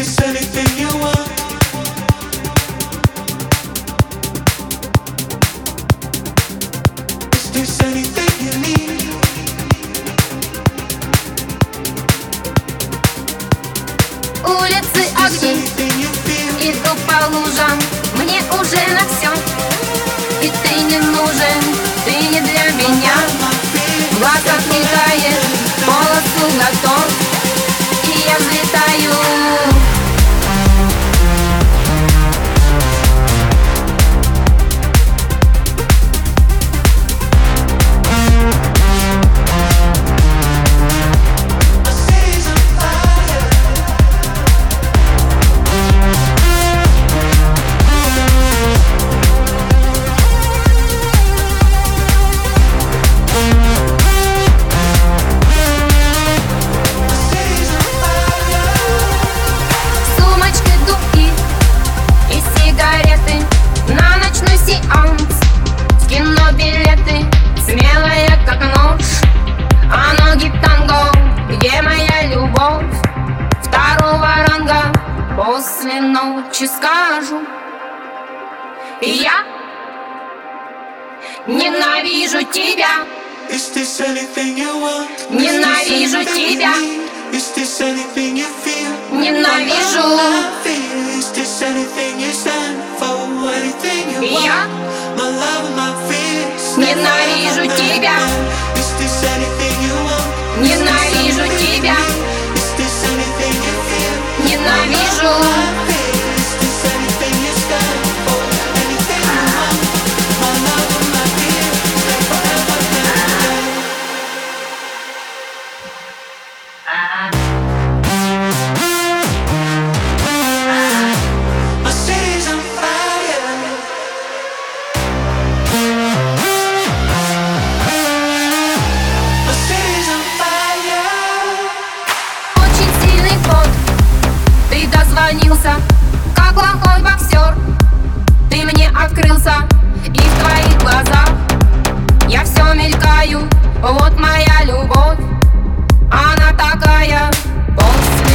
this anything you want? Is this anything you need? Улицы огни, иду по лужам, мне уже на все. И ты не нужен, ты не для меня. В глазах мигает, полосу готов, и я взлетаю. На ночной сеанс, в кино билеты, смелая как нож, а ноги в танго, где моя любовь? Второго ранга после ночи скажу. Я ненавижу тебя. Is this anything you want? Ненавижу тебя. Is this anything you feel? Ненавижу. Is this anything you stand for? Anything you want? Я My love, my fears. ненавижу тебя. Is this anything you want? Ненавижу тебя. Is this anything you feel? Ненавижу. Is this anything you stand for? Anything you want? My love, my fears. Forever, my city's on fire. My city's on fire. Очень сильный ход, ты дозвонился, как плохой боксер. Ты мне открылся, и в твоих глазах я все мелькаю. Вот моя любовь, она такая после